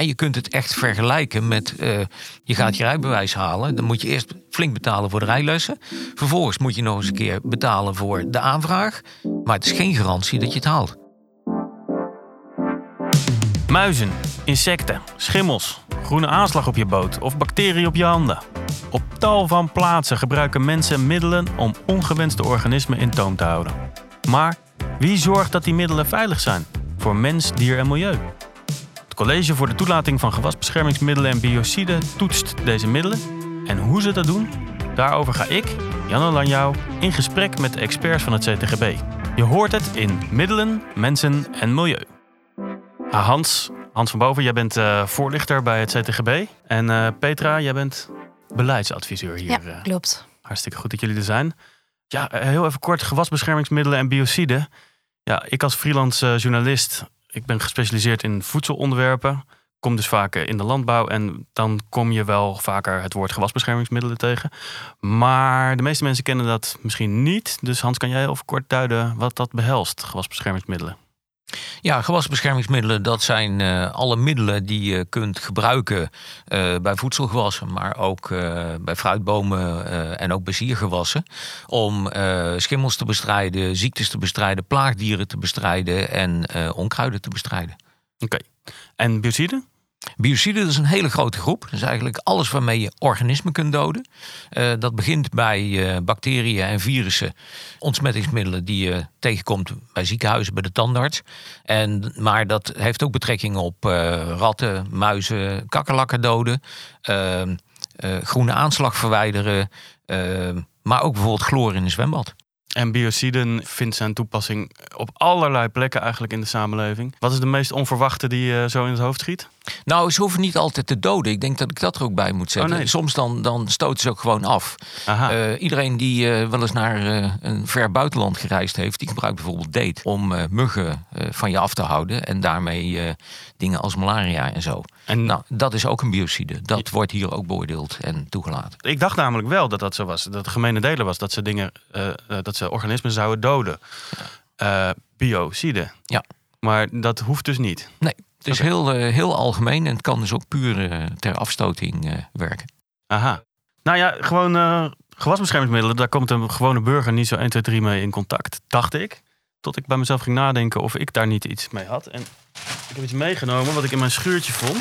En je kunt het echt vergelijken met, je gaat je rijbewijs halen. Dan moet je eerst flink betalen voor de rijlessen. Vervolgens moet je nog eens een keer betalen voor de aanvraag. Maar het is geen garantie dat je het haalt. Muizen, insecten, schimmels, groene aanslag op je boot of bacteriën op je handen. Op tal van plaatsen gebruiken mensen middelen om ongewenste organismen in toom te houden. Maar wie zorgt dat die middelen veilig zijn voor mens, dier en milieu? Het College voor de Toelating van Gewasbeschermingsmiddelen en Biociden toetst deze middelen. En hoe ze dat doen, daarover ga ik, Janne Lanjouw, in gesprek met de experts van het CTGB. Je hoort het in Middelen, Mensen en Milieu. Hans van Boven, jij bent voorlichter bij het CTGB. En Petra, jij bent beleidsadviseur hier. Ja, klopt. Hartstikke goed dat jullie er zijn. Ja, heel even kort, gewasbeschermingsmiddelen en biociden. Ja, ik als freelance journalist, ik ben gespecialiseerd in voedselonderwerpen. Kom dus vaak in de landbouw en dan kom je wel vaker het woord gewasbeschermingsmiddelen tegen. Maar de meeste mensen kennen dat misschien niet. Dus Hans, kan jij heel even kort duiden wat dat behelst, gewasbeschermingsmiddelen? Ja, gewasbeschermingsmiddelen, dat zijn alle middelen die je kunt gebruiken bij voedselgewassen, maar ook bij fruitbomen en ook bij siergewassen. Om schimmels te bestrijden, ziektes te bestrijden, plaagdieren te bestrijden en onkruiden te bestrijden. Oké. En biociden? Biociden is een hele grote groep. Dat is eigenlijk alles waarmee je organismen kunt doden. Dat begint bij bacteriën en virussen. Ontsmettingsmiddelen die je tegenkomt bij ziekenhuizen, bij de tandarts. Maar dat heeft ook betrekking op ratten, muizen, kakkerlakken doden. Groene aanslag verwijderen. Maar ook bijvoorbeeld chloor in een zwembad. En biociden vindt zijn toepassing op allerlei plekken eigenlijk in de samenleving. Wat is de meest onverwachte die je zo in het hoofd schiet? Nou, ze hoeven niet altijd te doden. Ik denk dat ik dat er ook bij moet zetten. Oh, nee. Soms dan stoten ze ook gewoon af. Iedereen die wel eens naar een ver buitenland gereisd heeft, die gebruikt bijvoorbeeld DEET om muggen van je af te houden. En daarmee dingen als malaria en zo. Nou, dat is ook een biocide. Dat wordt hier ook beoordeeld en toegelaten. Ik dacht namelijk wel dat dat zo was. Dat de gemene delen was dat ze dat ze organismen zouden doden. Biocide. Ja. Maar dat hoeft dus niet. Nee. Het is heel algemeen en het kan dus ook puur ter afstoting werken. Aha. Nou ja, gewoon gewasbeschermingsmiddelen, daar komt een gewone burger niet zo 1, 2, 3 mee in contact, dacht ik. Tot ik bij mezelf ging nadenken of ik daar niet iets mee had. En ik heb iets meegenomen wat ik in mijn schuurtje vond.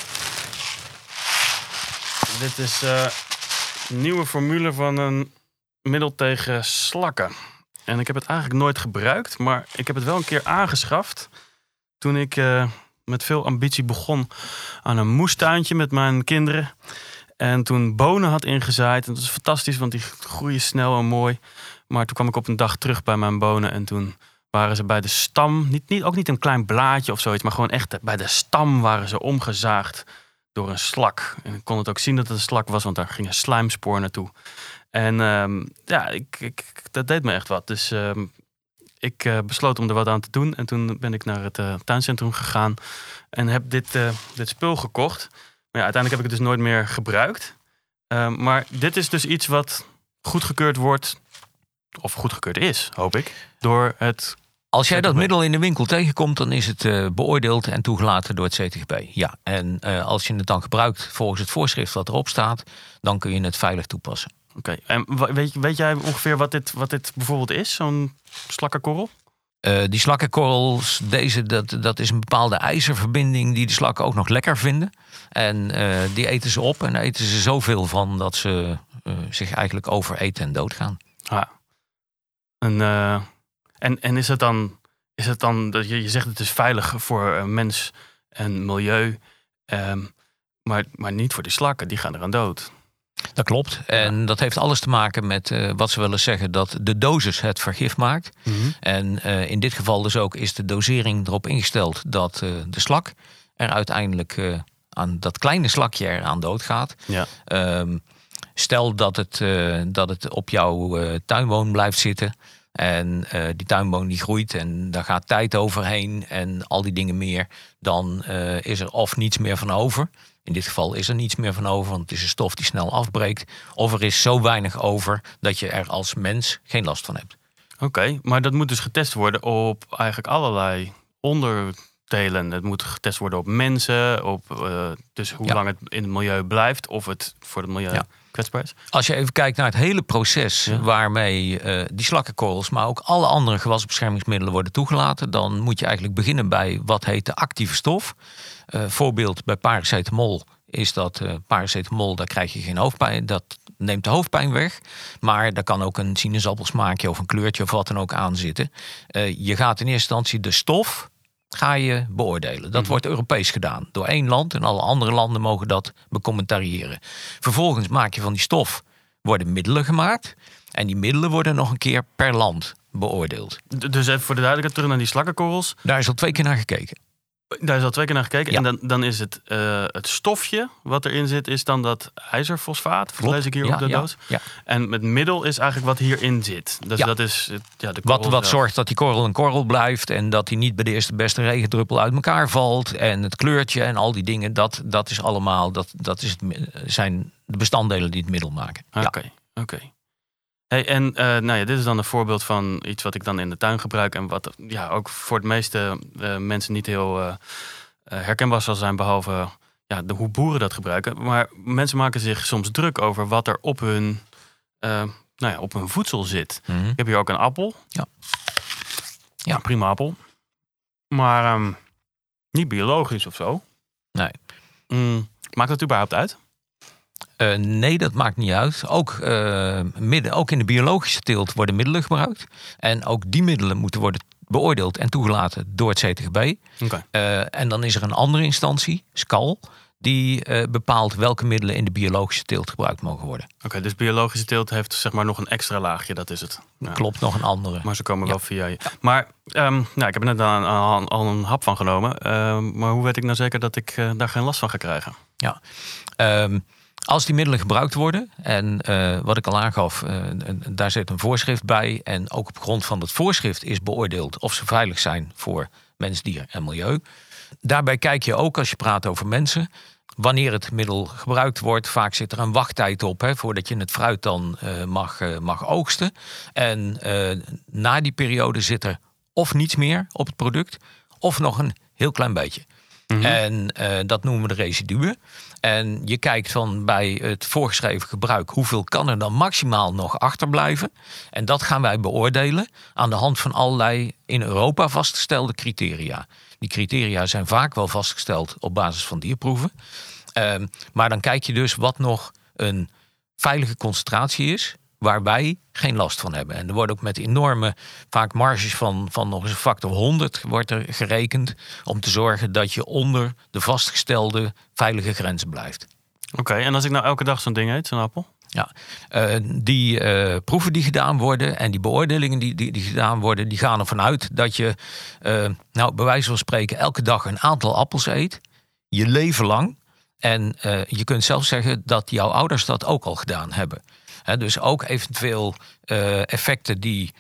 Dit is een nieuwe formule van een middel tegen slakken. En ik heb het eigenlijk nooit gebruikt, maar ik heb het wel een keer aangeschaft toen ik met veel ambitie begon aan een moestuintje met mijn kinderen. En toen bonen had ingezaaid. En dat is fantastisch, want die groeien snel en mooi. Maar toen kwam ik op een dag terug bij mijn bonen. En toen waren ze bij de stam, ook niet een klein blaadje of zoiets, maar gewoon echt bij de stam waren ze omgezaagd door een slak. En ik kon het ook zien dat het een slak was, want daar ging een slijmspoor naartoe. En dat deed me echt wat. Dus ik besloot om er wat aan te doen. En toen ben ik naar het tuincentrum gegaan en heb dit spul gekocht. Maar ja, uiteindelijk heb ik het dus nooit meer gebruikt. Maar dit is dus iets wat goedgekeurd wordt, of goedgekeurd is, hoop ik, door het... Als jij dat middel in de winkel tegenkomt, dan is het beoordeeld en toegelaten door het CTGB. Ja, en als je het dan gebruikt volgens het voorschrift wat erop staat, dan kun je het veilig toepassen. Oké. En weet jij ongeveer wat dit bijvoorbeeld is, zo'n slakkenkorrel? Die slakkenkorrels, dat is een bepaalde ijzerverbinding die de slakken ook nog lekker vinden. En die eten ze op en daar eten ze zoveel van dat ze zich eigenlijk overeten en doodgaan. Ah. En is het dan dat je zegt het is veilig voor mens en milieu, maar niet voor die slakken, die gaan eraan dood. Dat klopt. En dat heeft alles te maken met wat ze willen zeggen, dat de dosis het vergif maakt. Mm-hmm. En in dit geval dus ook is de dosering erop ingesteld dat de slak er uiteindelijk aan dat kleine slakje eraan doodgaat. Ja. Stel dat het op jouw tuinboom blijft zitten. En die tuinboom die groeit en daar gaat tijd overheen en al die dingen meer. Dan is er of niets meer van over. In dit geval is er niets meer van over, want het is een stof die snel afbreekt. Of er is zo weinig over dat je er als mens geen last van hebt. Oké, maar dat moet dus getest worden op eigenlijk allerlei telen. Het moet getest worden op mensen, dus hoe lang het in het milieu blijft, of het voor het milieu kwetsbaar is. Als je even kijkt naar het hele proces waarmee die slakkenkorrels, maar ook alle andere gewasbeschermingsmiddelen worden toegelaten, dan moet je eigenlijk beginnen bij wat heet de actieve stof. Voorbeeld bij paracetamol is dat paracetamol, daar krijg je geen hoofdpijn, dat neemt de hoofdpijn weg. Maar daar kan ook een sinaasappelsmaakje of een kleurtje of wat dan ook aan zitten. Je gaat in eerste instantie de stof ga je beoordelen. Dat wordt Europees gedaan door 1 land en alle andere landen mogen dat becommentariëren. Vervolgens maak je van die stof worden middelen gemaakt en die middelen worden nog een keer per land beoordeeld. Dus even voor de duidelijkheid terug naar die slakkenkorrels. Daar is al 2 keer naar gekeken. Daar is al 2 keer naar gekeken. Ja. En dan is het stofje wat erin zit, is dan dat ijzerfosfaat. Dat lees ik hier op de doos. Ja. En het middel is eigenlijk wat hierin zit. Dus dat is de korrel wat zorgt dat die korrel een korrel blijft en dat die niet bij de eerste beste regendruppel uit elkaar valt. En het kleurtje en al die dingen, dat is allemaal, zijn de bestanddelen die het middel maken. Oké. Hey, en dit is dan een voorbeeld van iets wat ik dan in de tuin gebruik en wat ook voor de meeste mensen niet heel herkenbaar zal zijn, behalve hoe boeren dat gebruiken. Maar mensen maken zich soms druk over wat er op hun, op hun voedsel zit. Mm-hmm. Ik heb hier ook een appel. Ja, prima appel. Maar niet biologisch of zo. Nee. Maakt dat überhaupt uit? Nee, dat maakt niet uit. Ook in de biologische teelt worden middelen gebruikt. En ook die middelen moeten worden beoordeeld en toegelaten door het CTGB. Okay. En dan is er een andere instantie, SCAL, die bepaalt welke middelen in de biologische teelt gebruikt mogen worden. Oké, dus biologische teelt heeft zeg maar nog een extra laagje, dat is het. Ja. Klopt, nog een andere. Maar ze komen wel via je. Maar ik heb er net al een hap van genomen. Maar hoe weet ik nou zeker dat ik daar geen last van ga krijgen? Ja, als die middelen gebruikt worden, en wat ik al aangaf, daar zit een voorschrift bij. En ook op grond van dat voorschrift is beoordeeld of ze veilig zijn voor mens, dier en milieu. Daarbij kijk je ook, als je praat over mensen, wanneer het middel gebruikt wordt. Vaak zit er een wachttijd op voordat je het fruit dan mag oogsten. En na die periode zit er of niets meer op het product, of nog een heel klein beetje. Mm-hmm. En dat noemen we de residuen. En je kijkt van bij het voorgeschreven gebruik, hoeveel kan er dan maximaal nog achterblijven? En dat gaan wij beoordelen aan de hand van allerlei in Europa vastgestelde criteria. Die criteria zijn vaak wel vastgesteld op basis van dierproeven. Maar dan kijk je dus wat nog een veilige concentratie is, waar wij geen last van hebben. En er wordt ook met enorme, vaak marges van nog eens een factor 100 wordt er gerekend om te zorgen dat je onder de vastgestelde veilige grenzen blijft. Oké, en als ik nou elke dag zo'n ding eet, zo'n appel? Ja, die proeven die gedaan worden en die beoordelingen die gedaan worden, die gaan ervan uit dat je, bij wijze van spreken, elke dag een aantal appels eet, je leven lang. En je kunt zelfs zeggen dat jouw ouders dat ook al gedaan hebben. Dus ook eventueel effecten die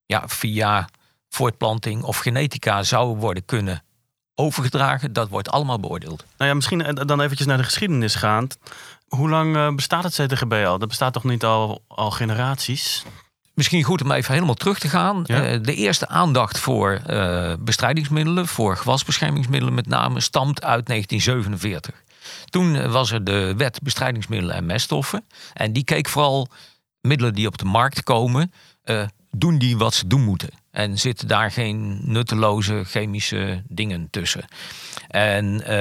via voortplanting of genetica zouden worden kunnen overgedragen, dat wordt allemaal beoordeeld. Nou ja, misschien dan eventjes naar de geschiedenis gaand. Hoe lang bestaat het CTGB al? Dat bestaat toch niet al generaties? Misschien goed om even helemaal terug te gaan. Ja? De eerste aandacht voor bestrijdingsmiddelen, voor gewasbeschermingsmiddelen met name, stamt uit 1947. Toen was er de wet bestrijdingsmiddelen en meststoffen. En die keek vooral middelen die op de markt komen, doen die wat ze doen moeten. En zitten daar geen nutteloze chemische dingen tussen. En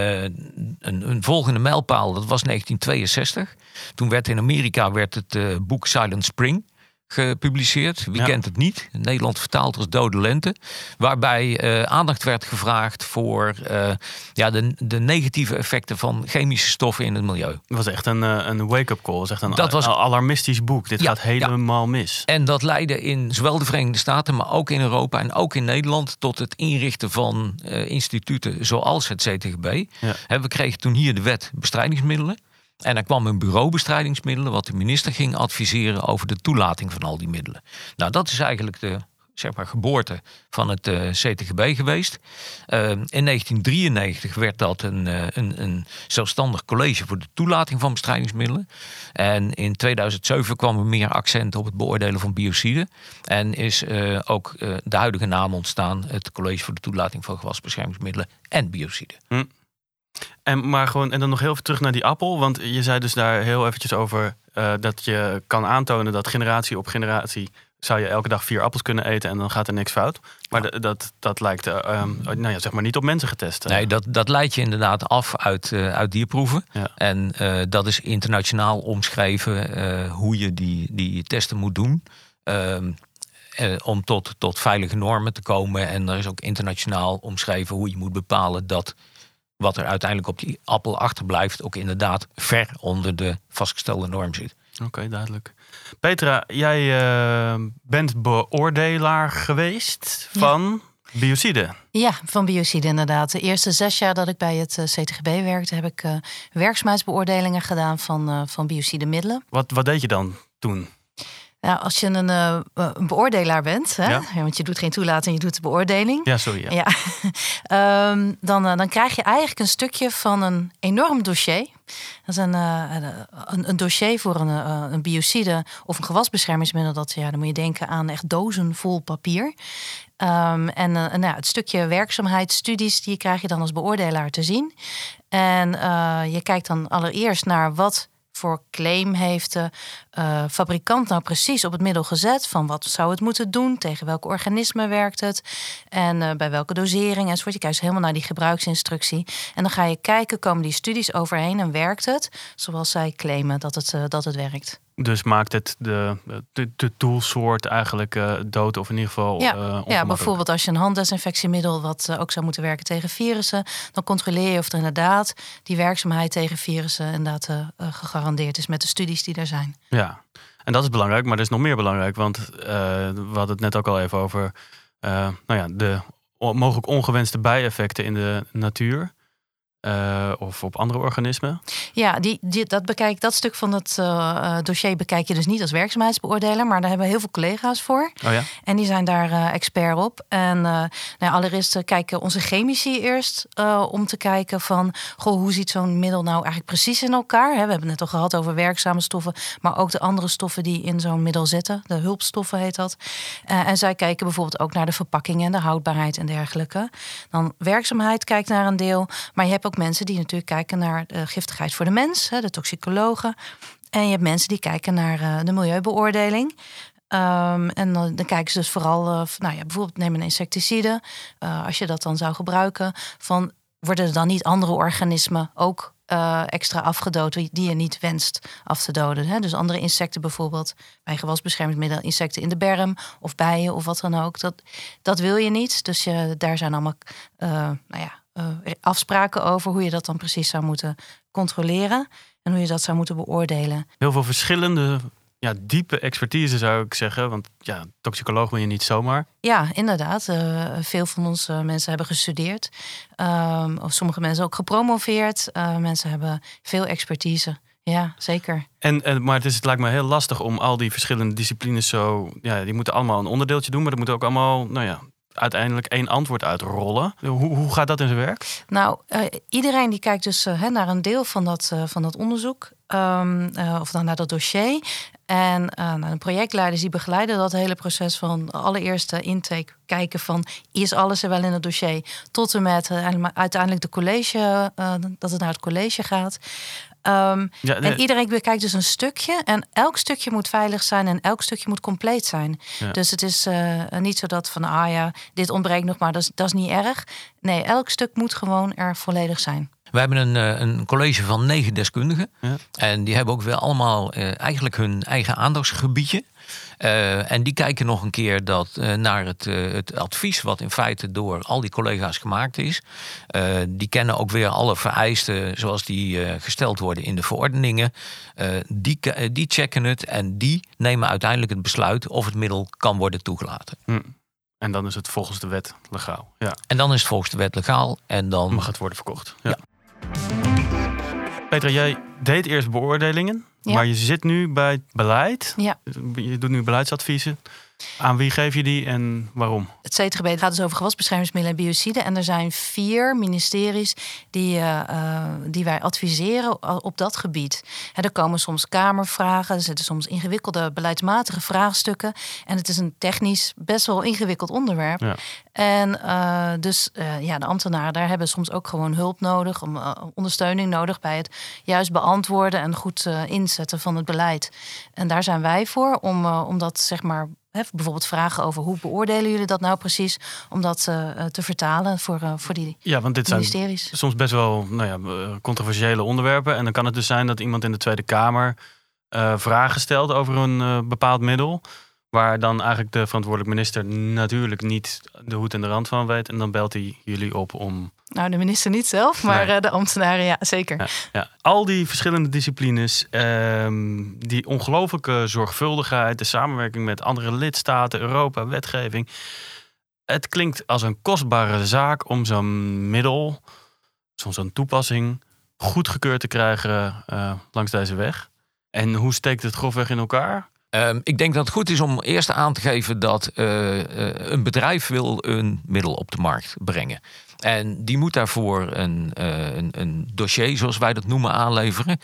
een volgende mijlpaal, dat was 1962. Toen werd in Amerika het boek Silent Spring gepubliceerd. Wie kent het niet? In Nederland vertaald als Dode Lente. Waarbij aandacht werd gevraagd voor de negatieve effecten van chemische stoffen in het milieu. Dat was echt een wake-up call. Dat was echt een alarmistisch boek. Dit gaat helemaal mis. En dat leidde in zowel de Verenigde Staten, maar ook in Europa en ook in Nederland tot het inrichten van instituten zoals het CTGB. Ja. We kregen toen hier de wet bestrijdingsmiddelen. En er kwam een bureau bestrijdingsmiddelen, wat de minister ging adviseren over de toelating van al die middelen. Nou, dat is eigenlijk de geboorte van het CTGB geweest. In 1993 werd dat een zelfstandig college voor de toelating van bestrijdingsmiddelen. En in 2007 kwam er meer accent op het beoordelen van biociden. En is ook de huidige naam ontstaan, het college voor de toelating van gewasbeschermingsmiddelen en biociden. En dan nog heel even terug naar die appel. Want je zei dus daar heel eventjes over dat je kan aantonen dat generatie op generatie zou je elke dag 4 appels kunnen eten en dan gaat er niks fout. Maar dat lijkt zeg maar niet op mensen getest. Nee, dat leidt je inderdaad af uit dierproeven. Ja. En dat is internationaal omschreven hoe je die testen moet doen. Om tot veilige normen te komen. En er is ook internationaal omschreven hoe je moet bepalen dat wat er uiteindelijk op die appel achterblijft ook inderdaad ver onder de vastgestelde norm zit. Oké, duidelijk. Petra, jij bent beoordelaar geweest van biociden. Ja, van biocide inderdaad. De eerste 6 jaar dat ik bij het CTGB werkte, heb ik werkzaamheidsbeoordelingen gedaan van biocidemiddelen. Wat deed je dan toen? Nou, als je een beoordelaar bent, hè? Ja. Want je doet geen toelating, je doet de beoordeling. Ja, sorry. Ja. Dan krijg je eigenlijk een stukje van een enorm dossier. Dat is een dossier voor een biocide of een gewasbeschermingsmiddel. Dan moet je denken aan echt dozen vol papier. Het stukje werkzaamheidsstudies, die krijg je dan als beoordelaar te zien. En je kijkt dan allereerst naar wat voor claim heeft de fabrikant nou precies op het middel gezet. Van wat zou het moeten doen, tegen welke organismen werkt het en bij welke dosering enzovoort. Je kijkt dus helemaal naar die gebruiksinstructie. En dan ga je kijken, komen die studies overheen en werkt het zoals zij claimen dat het werkt. Dus maakt het de toolsoort eigenlijk dood of in ieder geval ja, bijvoorbeeld als je een handdesinfectiemiddel wat ook zou moeten werken tegen virussen, dan controleer je of er inderdaad die werkzaamheid tegen virussen inderdaad gegarandeerd is met de studies die er zijn. Ja, en dat is belangrijk, maar er is nog meer belangrijk, want we hadden het net ook al even over de mogelijk ongewenste bijeffecten in de natuur. Of op andere organismen? Ja, dat stuk van het dossier bekijk je dus niet als werkzaamheidsbeoordeler, maar daar hebben we heel veel collega's voor. Oh ja? En die zijn daar expert op. En allereerst kijken onze chemici eerst om te kijken van, hoe ziet zo'n middel nou eigenlijk precies in elkaar? We hebben het net al gehad over werkzame stoffen, maar ook de andere stoffen die in zo'n middel zitten. De hulpstoffen heet dat. En zij kijken bijvoorbeeld ook naar de verpakking en de houdbaarheid en dergelijke. Dan werkzaamheid kijkt naar een deel, maar je hebt ook mensen die natuurlijk kijken naar de giftigheid voor de mens, de toxicologen. En je hebt mensen die kijken naar de milieubeoordeling. En dan kijken ze dus vooral, bijvoorbeeld neem een insecticide. Als je dat dan zou gebruiken, worden er dan niet andere organismen ook extra afgedood die je niet wenst af te doden. Hè? Dus andere insecten bijvoorbeeld, bij gewasbeschermingsmiddelen, insecten in de berm of bijen of wat dan ook. Dat wil je niet. Dus daar zijn allemaal afspraken over hoe je dat dan precies zou moeten controleren en hoe je dat zou moeten beoordelen. Heel veel verschillende, diepe expertise zou ik zeggen, want toxicoloog ben je niet zomaar. Ja, inderdaad. Veel van onze mensen hebben gestudeerd. Of sommige mensen ook gepromoveerd. Mensen hebben veel expertise. Ja, zeker. Maar het lijkt me heel lastig om al die verschillende disciplines die moeten allemaal een onderdeeltje doen, maar dat moet ook allemaal, uiteindelijk 1 antwoord uitrollen. Hoe gaat dat in zijn werk? Nou, iedereen die kijkt dus naar een deel van dat onderzoek. Of dan naar dat dossier. En de projectleiders die begeleiden dat hele proces van allereerst intake. Kijken van, is alles er wel in het dossier? Tot en met uiteindelijk de college, dat het naar het college gaat. En iedereen bekijkt dus een stukje. En elk stukje moet veilig zijn en elk stukje moet compleet zijn. Ja. Dus het is niet zo dat van, dit ontbreekt nog, maar dat is niet erg. Nee, elk stuk moet gewoon er volledig zijn. We hebben een college van 9 deskundigen. Ja. En die hebben ook weer allemaal eigenlijk hun eigen aandachtsgebiedje. En die kijken nog een keer naar het advies wat in feite door al die collega's gemaakt is. Die kennen ook weer alle vereisten zoals die gesteld worden in de verordeningen. Die checken het en die nemen uiteindelijk het besluit of het middel kan worden toegelaten. En dan is het volgens de wet legaal. Ja. En dan is het volgens de wet legaal en dan mag het worden verkocht. Ja. Petra, jij deed eerst beoordelingen, maar je zit nu bij het beleid. Ja. Je doet nu beleidsadviezen. Aan wie geef je die en waarom? Het CTGB gaat dus over gewasbeschermingsmiddelen en biociden. En er zijn 4 ministeries die wij adviseren op dat gebied. Er komen soms kamervragen, er zitten soms ingewikkelde beleidsmatige vraagstukken. En het is een technisch best wel ingewikkeld onderwerp. Ja. En de ambtenaren daar hebben soms ook gewoon hulp nodig, ondersteuning nodig bij het juist beantwoorden en goed inzetten van het beleid. En daar zijn wij voor om dat zeg maar. Bijvoorbeeld vragen over hoe beoordelen jullie dat nou precies, om dat te vertalen voor die want dit ministeries. Zijn soms best wel controversiële onderwerpen. En dan kan het dus zijn dat iemand in de Tweede Kamer vragen stelt over een bepaald middel, waar dan eigenlijk de verantwoordelijk minister natuurlijk niet de hoed en de rand van weet. En dan belt hij jullie op om... Nou, de minister niet zelf, maar de ambtenaren, ja, zeker. Ja. Al die verschillende disciplines, die ongelooflijke zorgvuldigheid, de samenwerking met andere lidstaten, Europa, wetgeving. Het klinkt als een kostbare zaak om zo'n middel, zo'n toepassing, goedgekeurd te krijgen langs deze weg. En hoe steekt het grofweg in elkaar? Ik denk dat het goed is om eerst aan te geven dat een bedrijf wil een middel op de markt brengen. En die moet daarvoor een dossier, zoals wij dat noemen, aanleveren.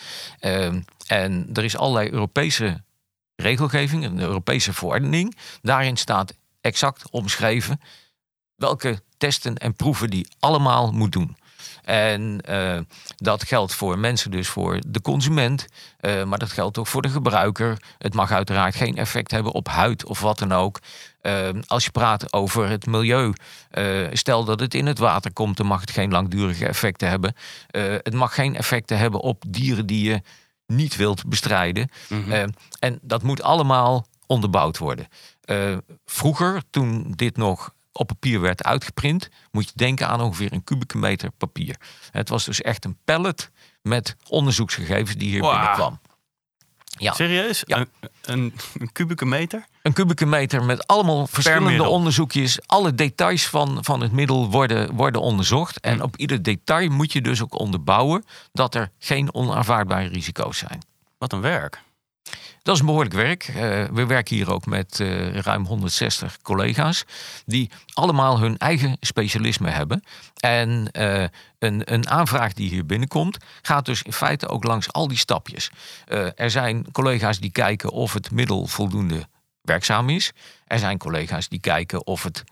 En er is allerlei Europese regelgeving, een Europese verordening. Daarin staat exact omschreven welke testen en proeven die allemaal moet doen. En dat geldt voor mensen, dus voor de consument. Maar dat geldt ook voor de gebruiker. Het mag uiteraard geen effect hebben op huid of wat dan ook. Als je praat over het milieu, stel dat het in het water komt, dan mag het geen langdurige effecten hebben. Het mag geen effecten hebben op dieren die je niet wilt bestrijden. Mm-hmm. En dat moet allemaal onderbouwd worden. Vroeger, toen dit nog op papier werd uitgeprint, moet je denken aan ongeveer een kubieke meter papier. Het was dus echt een pallet met onderzoeksgegevens die hier binnenkwam. Ja. Serieus? Ja. Een kubieke meter? Een kubieke meter met allemaal verschillende onderzoekjes. Alle details van het middel worden onderzocht. En op ieder detail moet je dus ook onderbouwen dat er geen onaanvaardbare risico's zijn. Wat een werk. Dat is een behoorlijk werk. We werken hier ook met ruim 160 collega's die allemaal hun eigen specialisme hebben. En een aanvraag die hier binnenkomt gaat dus in feite ook langs al die stapjes. Er zijn collega's die kijken of het middel voldoende werkzaam is. Er zijn collega's die kijken of het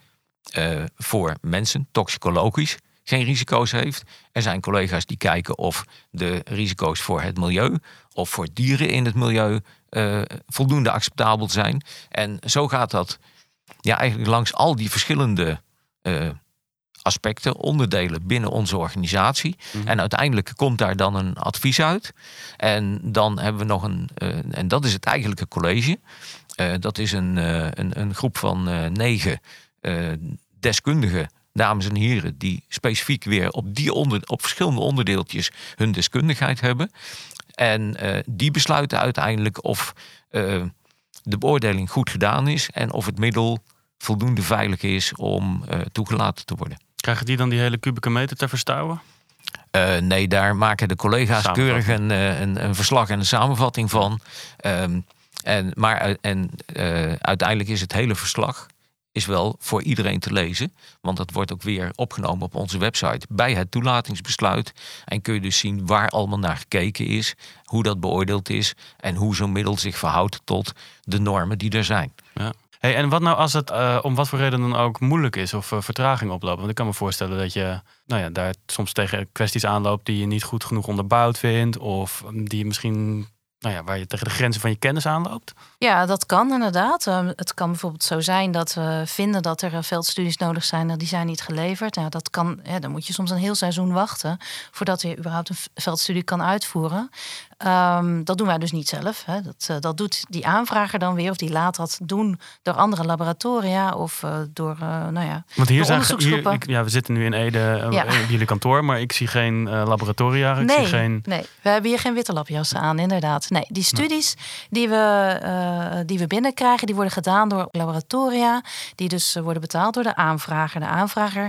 voor mensen toxicologisch geen risico's heeft. Er zijn collega's die kijken of de risico's voor het milieu of voor dieren in het milieu voldoende acceptabel zijn. En zo gaat dat eigenlijk langs al die verschillende aspecten, onderdelen binnen onze organisatie. Mm-hmm. En uiteindelijk komt daar dan een advies uit. En dan hebben we nog en dat is het eigenlijke college. Dat is een groep van 9 deskundigen, dames en heren, die specifiek weer op verschillende onderdeeltjes hun deskundigheid hebben. En die besluiten uiteindelijk of de beoordeling goed gedaan is en of het middel voldoende veilig is om toegelaten te worden. Krijgen die dan die hele kubieke meter te verstouwen? Nee, daar maken de collega's keurig een verslag en een samenvatting van. Uiteindelijk is het hele verslag is wel voor iedereen te lezen. Want dat wordt ook weer opgenomen op onze website bij het toelatingsbesluit. En kun je dus zien waar allemaal naar gekeken is, hoe dat beoordeeld is en hoe zo'n middel zich verhoudt tot de normen die er zijn. Ja. Hey, en wat nou als het om wat voor reden dan ook moeilijk is of vertraging oploopt? Want ik kan me voorstellen dat je daar soms tegen kwesties aanloopt die je niet goed genoeg onderbouwd vindt, of die je misschien waar je tegen de grenzen van je kennis aanloopt? Ja, dat kan inderdaad. Het kan bijvoorbeeld zo zijn dat we vinden dat er veldstudies nodig zijn, die zijn niet geleverd. Nou, dat kan, dan moet je soms een heel seizoen wachten voordat je überhaupt een veldstudie kan uitvoeren. Dat doen wij dus niet zelf. Hè. Dat doet die aanvrager dan weer, of die laat dat doen door andere laboratoria of door Want hier zijn we zitten nu in Ede op jullie kantoor, maar ik zie geen laboratoria. Nee, we hebben hier geen witte labjassen aan, inderdaad. Nee, die studies die we binnenkrijgen, die worden gedaan door laboratoria, die dus worden betaald door de aanvrager. De aanvrager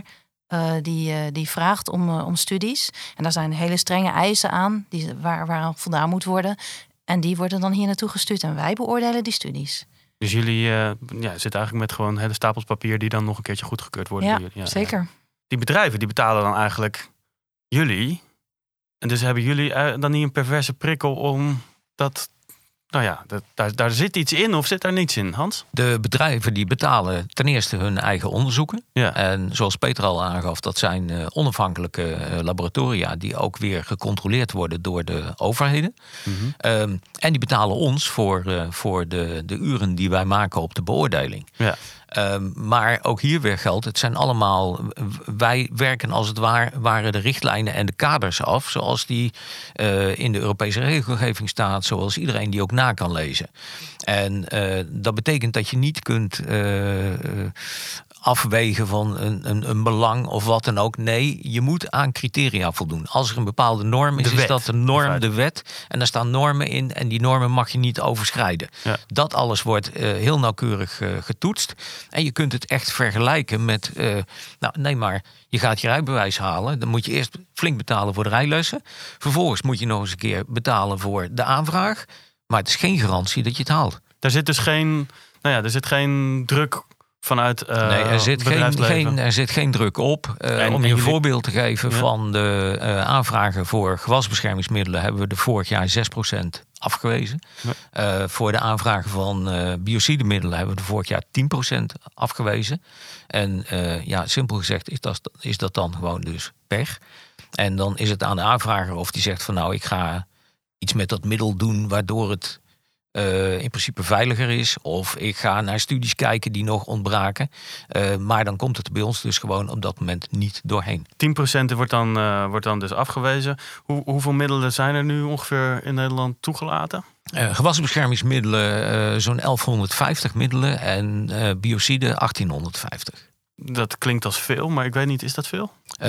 die vraagt om studies. En daar zijn hele strenge eisen aan waaraan voldaan moet worden. En die worden dan hier naartoe gestuurd en wij beoordelen die studies. Dus jullie zitten eigenlijk met gewoon hele stapels papier die dan nog een keertje goedgekeurd worden. Ja, zeker. Ja. Die bedrijven die betalen dan eigenlijk jullie. En dus hebben jullie dan niet een perverse prikkel om dat... daar zit iets in of zit daar niets in, Hans? De bedrijven die betalen ten eerste hun eigen onderzoeken. Ja. En zoals Peter al aangaf, dat zijn onafhankelijke laboratoria die ook weer gecontroleerd worden door de overheden. Mm-hmm. En die betalen ons voor de uren die wij maken op de beoordeling. Ja. Maar ook hier weer geldt, het zijn allemaal... Wij werken als het ware de richtlijnen en de kaders af... zoals die in de Europese regelgeving staat... zoals iedereen die ook na kan lezen. En dat betekent dat je niet kunt afwegen van een belang of wat dan ook. Nee, je moet aan criteria voldoen. Als er een bepaalde norm is, is dat de norm, de wet. En daar staan normen in en die normen mag je niet overschrijden. Ja. Dat alles wordt heel nauwkeurig getoetst. En je kunt het echt vergelijken met... je gaat je rijbewijs halen. Dan moet je eerst flink betalen voor de rijlessen. Vervolgens moet je nog eens een keer betalen voor de aanvraag. Maar het is geen garantie dat je het haalt. Daar zit dus er zit geen druk vanuit nee, er zit geen druk op. Om je een voorbeeld te geven van de aanvragen voor gewasbeschermingsmiddelen... hebben we er vorig jaar 6% afgewezen. Ja. Voor de aanvragen van biocidemiddelen hebben we er vorig jaar 10% afgewezen. En simpel gezegd is dat dan gewoon dus pech. En dan is het aan de aanvrager of die zegt van ik ga iets met dat middel doen waardoor het in principe veiliger is. Of ik ga naar studies kijken die nog ontbraken. Maar dan komt het bij ons dus gewoon op dat moment niet doorheen. 10% wordt dan dus afgewezen. Hoeveel middelen zijn er nu ongeveer in Nederland toegelaten? Gewasbeschermingsmiddelen zo'n 1150 middelen en biocide 1850. Dat klinkt als veel, maar ik weet niet, is dat veel?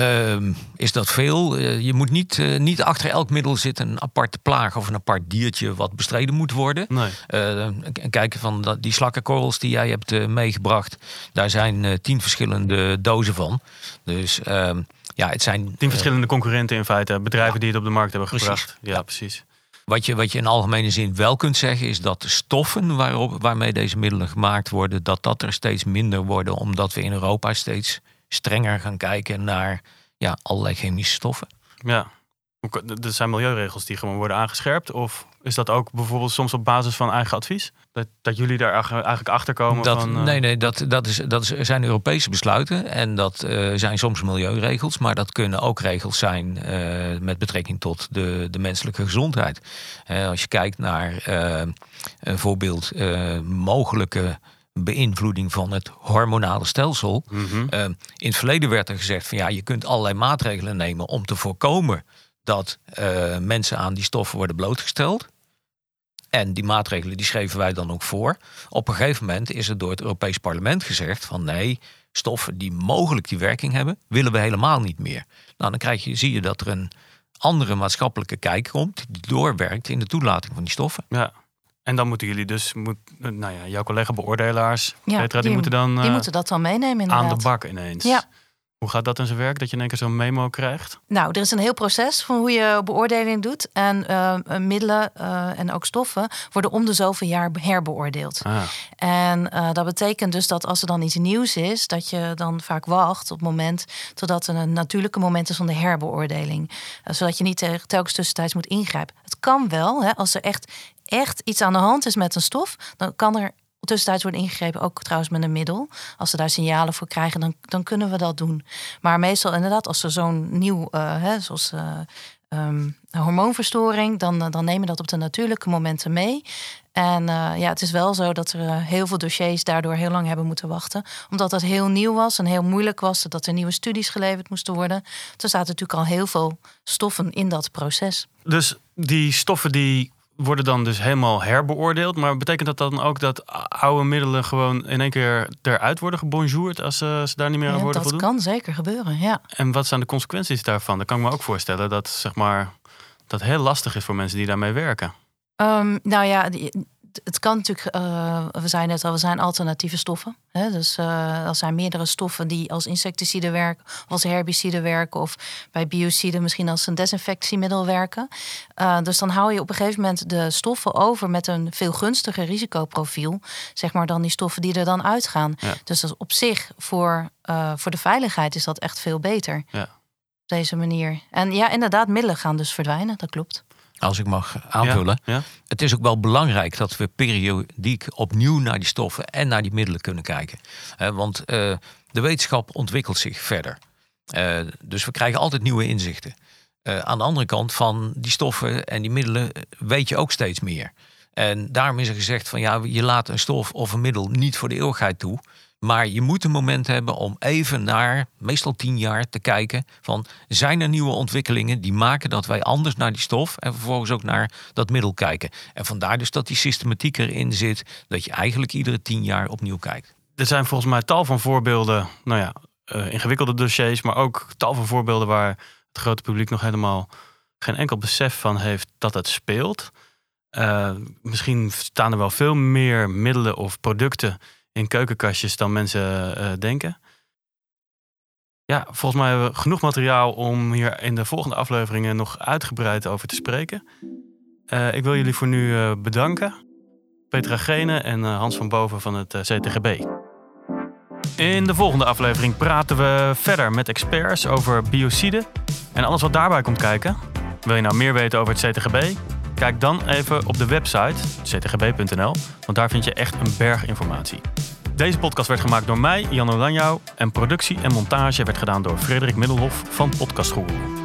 Is dat veel? Je moet niet achter elk middel zitten een aparte plaag of een apart diertje wat bestreden moet worden. Nee. Kijken van die slakkenkorrels die jij hebt meegebracht, daar zijn 10 verschillende dozen van. Dus het zijn 10 verschillende concurrenten in feite, bedrijven die het op de markt hebben gebracht. Ja, precies. Wat je in algemene zin wel kunt zeggen is dat de stoffen waarmee deze middelen gemaakt worden, dat er steeds minder worden, omdat we in Europa steeds strenger gaan kijken naar allerlei chemische stoffen. Ja, er zijn milieuregels die gewoon worden aangescherpt, of is dat ook bijvoorbeeld soms op basis van eigen advies? Dat jullie daar eigenlijk achter komen? Nee, dat zijn Europese besluiten. En dat zijn soms milieuregels. Maar dat kunnen ook regels zijn met betrekking tot de menselijke gezondheid. Als je kijkt naar bijvoorbeeld mogelijke beïnvloeding van het hormonale stelsel. Mm-hmm. In het verleden werd er gezegd van je kunt allerlei maatregelen nemen om te voorkomen dat mensen aan die stoffen worden blootgesteld. En die maatregelen die schreven wij dan ook voor. Op een gegeven moment is er door het Europees Parlement gezegd van nee, stoffen die mogelijk die werking hebben, willen we helemaal niet meer. Nou, dan zie je dat er een andere maatschappelijke kijk komt die doorwerkt in de toelating van die stoffen. Ja. En dan moeten jullie dus, jouw collega-beoordelaars, Petra, die moeten dat dan meenemen inderdaad. Aan de bak ineens. Ja. Hoe gaat dat in zijn werk, dat je in één keer zo'n memo krijgt? Nou, er is een heel proces van hoe je beoordeling doet. En middelen en ook stoffen worden om de zoveel jaar herbeoordeeld. Ah. En dat betekent dus dat als er dan iets nieuws is, dat je dan vaak wacht op het moment totdat er een natuurlijke moment is van de herbeoordeling. Zodat je niet telkens tussentijds moet ingrijpen. Het kan wel, als er echt iets aan de hand is met een stof, dan kan er tussentijds worden ingegrepen, ook trouwens met een middel. Als ze daar signalen voor krijgen, dan kunnen we dat doen. Maar meestal inderdaad, als er zo'n nieuw, zoals hormoonverstoring, dan nemen we dat op de natuurlijke momenten mee. En het is wel zo dat er heel veel dossiers daardoor heel lang hebben moeten wachten. Omdat dat heel nieuw was en heel moeilijk was, dat er nieuwe studies geleverd moesten worden. Er zaten natuurlijk al heel veel stoffen in dat proces. Dus die stoffen die worden dan dus helemaal herbeoordeeld. Maar betekent dat dan ook dat oude middelen gewoon in één keer eruit worden gebonjourd als ze daar niet meer aan worden voldoen? Dat kan zeker gebeuren, ja. En wat zijn de consequenties daarvan? Dan kan ik me ook voorstellen dat dat heel lastig is voor mensen die daarmee werken. het kan natuurlijk, we zeiden net al, we zijn alternatieve stoffen. Hè? Dus er zijn meerdere stoffen die als insecticide werken, als herbicide werken of bij biocide misschien als een desinfectiemiddel werken. Dus dan hou je op een gegeven moment de stoffen over met een veel gunstiger risicoprofiel, zeg maar, dan die stoffen die er dan uitgaan. Ja. Dus dat is op zich voor de veiligheid is dat echt veel beter. Ja. Op deze manier. En ja, inderdaad, middelen gaan dus verdwijnen, dat klopt. Als ik mag aanvullen. Ja. Het is ook wel belangrijk dat we periodiek opnieuw naar die stoffen en naar die middelen kunnen kijken. Want de wetenschap ontwikkelt zich verder. Dus we krijgen altijd nieuwe inzichten. Aan de andere kant van die stoffen en die middelen weet je ook steeds meer. En daarom is er gezegd van ja, je laat een stof of een middel niet voor de eeuwigheid toe. Maar je moet een moment hebben om even naar, meestal 10 jaar, te kijken van zijn er nieuwe ontwikkelingen die maken dat wij anders naar die stof en vervolgens ook naar dat middel kijken. En vandaar dus dat die systematiek erin zit, dat je eigenlijk iedere 10 jaar opnieuw kijkt. Er zijn volgens mij tal van voorbeelden, ingewikkelde dossiers, maar ook tal van voorbeelden waar het grote publiek nog helemaal geen enkel besef van heeft dat het speelt. Misschien staan er wel veel meer middelen of producten in keukenkastjes dan mensen denken. Ja, volgens mij hebben we genoeg materiaal om hier in de volgende afleveringen nog uitgebreid over te spreken. Ik wil jullie voor nu bedanken. Petra Gene en Hans van Boven van het CTGB. In de volgende aflevering praten we verder met experts over biocide en alles wat daarbij komt kijken. Wil je nou meer weten over het CTGB? Kijk dan even op de website ctgb.nl, want daar vind je echt een berg informatie. Deze podcast werd gemaakt door mij, Jan Olanjau, en productie en montage werd gedaan door Frederik Middelhof van Podcast Guru.